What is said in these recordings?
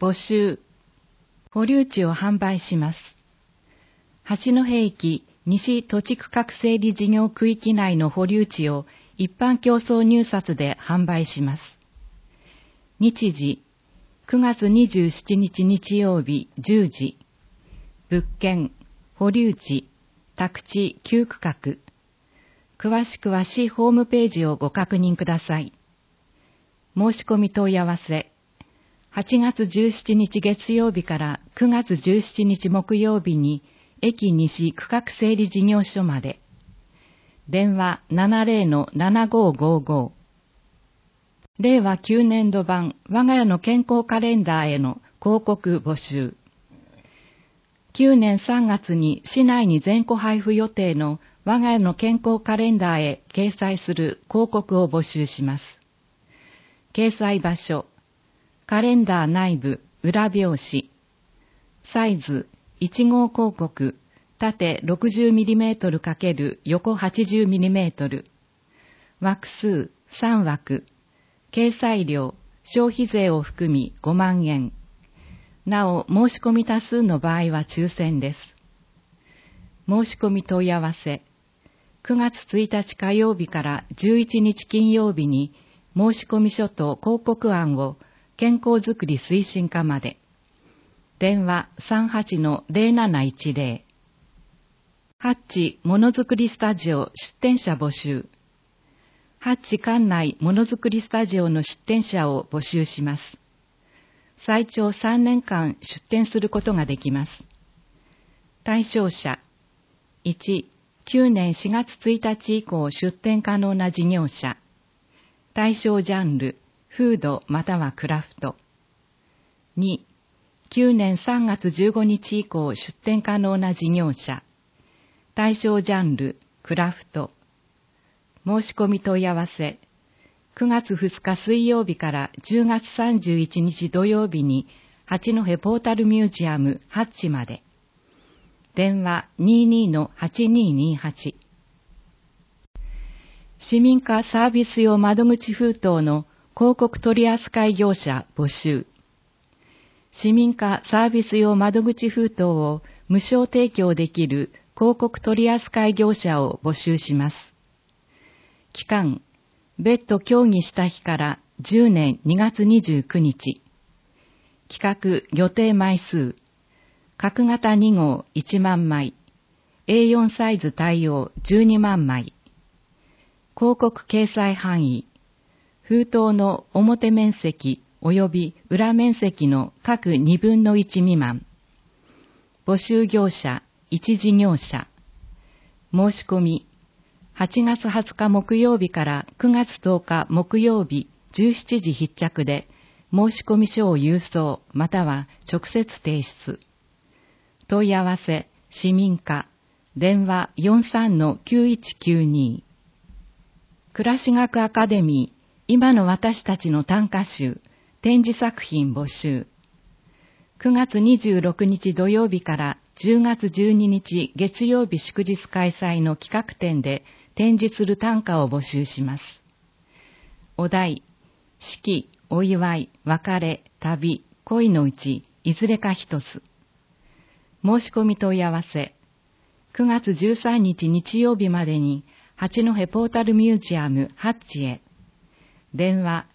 募集。保留地を販売します。八戸駅西土地区画整理事業区域内の保留地を一般競争入札で販売します。日時、9月27日日曜日10時。物件、保留地、宅地9区画。詳しくは市ホームページをご確認ください。申し込み問い合わせ。8月17日月曜日から9月17日木曜日に駅西区画整理事業所まで。電話70-7555。令和9年度版我が家の健康カレンダーへの広告募集。9年3月に市内に全戸配布予定の我が家の健康カレンダーへ掲載する広告を募集します。掲載場所。カレンダー内部裏表紙。サイズ1号広告縦 60mm× 横 80mm。枠数3枠。掲載料消費税を含み5万円。なお申し込み多数の場合は抽選です。申し込み問い合わせ。9月1日火曜日から11日金曜日に申し込み書と広告案を健康づくり推進課まで。電話38-0710。ハッチものづくりスタジオ出店者募集。ハッチ館内ものづくりスタジオの出店者を募集します。最長3年間出店することができます。対象者。1、9年4月1日以降出店可能な事業者。対象ジャンル、フードまたはクラフト。2、9年3月15日以降出店可能な事業者。対象ジャンル、クラフト。申し込み問い合わせ。9月2日水曜日から10月31日土曜日に八戸ポータルミュージアムハッチまで。電話22-8228。市民化サービス用窓口封筒の広告取扱業者募集。市民化サービス用窓口封筒を無償提供できる広告取扱業者を募集します。期間、別途協議した日から10年2月29日。企画予定枚数。角型2号1万枚。A4 サイズ対応12万枚。広告掲載範囲。封筒の表面積及び裏面積の各2分の1未満。募集業者1事業者。申し込み。8月20日木曜日から9月10日木曜日17時必着で申し込み書を郵送または直接提出。問い合わせ市民課電話43-9192。暮らし学アカデミー今の私たちの短歌集展示作品募集。9月26日土曜日から10月12日月曜日祝日開催の企画展で展示する短歌を募集します。お題、式、お祝い、別れ、旅、恋のうち、いずれか一つ。申し込み問い合わせ。9月13日日曜日までに、八戸ポータルミュージアムハッチへ。電話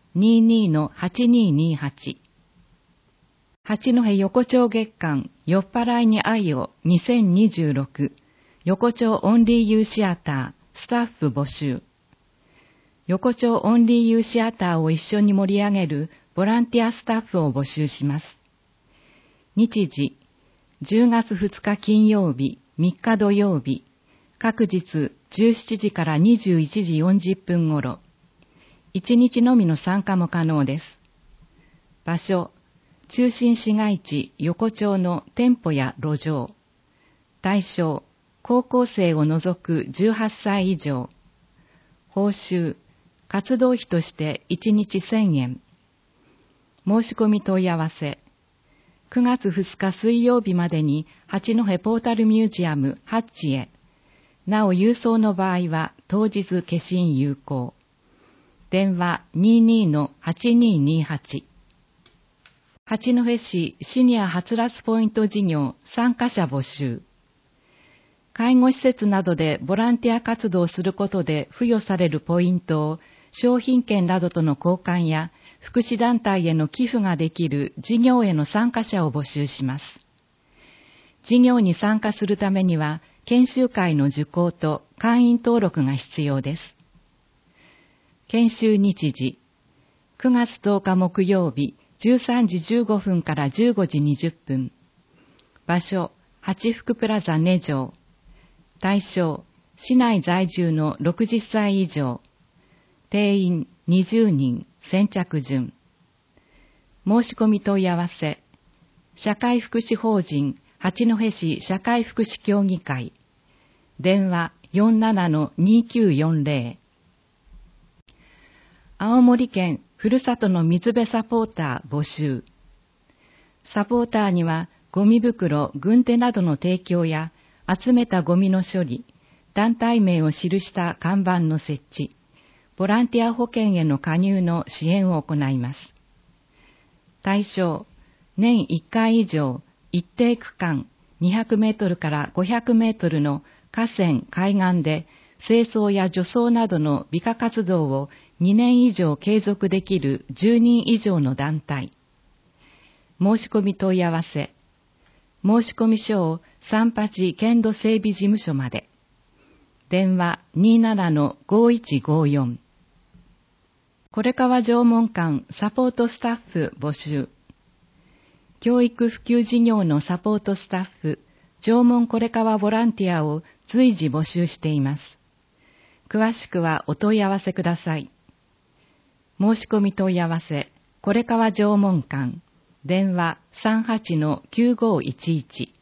22-8228。八戸横丁月間、酔っ払いに愛を2026。横丁オンリーユーシアター。スタッフ募集。横丁オンリーユーシアターを一緒に盛り上げるボランティアスタッフを募集します。日時、10月2日金曜日、3日土曜日、各日17時から21時40分頃。1日のみの参加も可能です。場所、中心市街地横丁の店舗や路上。対象、高校生を除く18歳以上。報酬、活動費として1日1000円。申し込み問い合わせ。9月2日水曜日までに八戸ポータルミュージアムハッチへ。なお郵送の場合は当日消印有効。電話22-8228。 八戸市シニアはつらつポイント事業参加者募集。介護施設などでボランティア活動をすることで付与されるポイントを商品券などとの交換や福祉団体への寄付ができる事業への参加者を募集します。事業に参加するためには研修会の受講と会員登録が必要です。研修日時、9月10日木曜日13時15分から15時20分。場所、八福プラザ根城。対象、市内在住の60歳以上。定員20人、先着順。申し込み問い合わせ。社会福祉法人八戸市社会福祉協議会。電話 47-2940。青森県ふるさとの水辺サポーター募集。サポーターにはゴミ袋、軍手などの提供や集めたゴミの処理、団体名を記した看板の設置、ボランティア保険への加入の支援を行います。対象、年1回以上、一定区間200メートルから500メートルの河川、海岸で清掃や除草などの美化活動を2年以上継続できる10人以上の団体。申し込み問い合わせ。申し込み書を38県土整備事務所まで。電話 27-5154。これかわ縄文館サポートスタッフ募集。教育普及事業のサポートスタッフ、縄文これかわボランティアを随時募集しています。詳しくはお問い合わせください。申し込み問い合わせ、これかわ縄文館、電話 38-9511。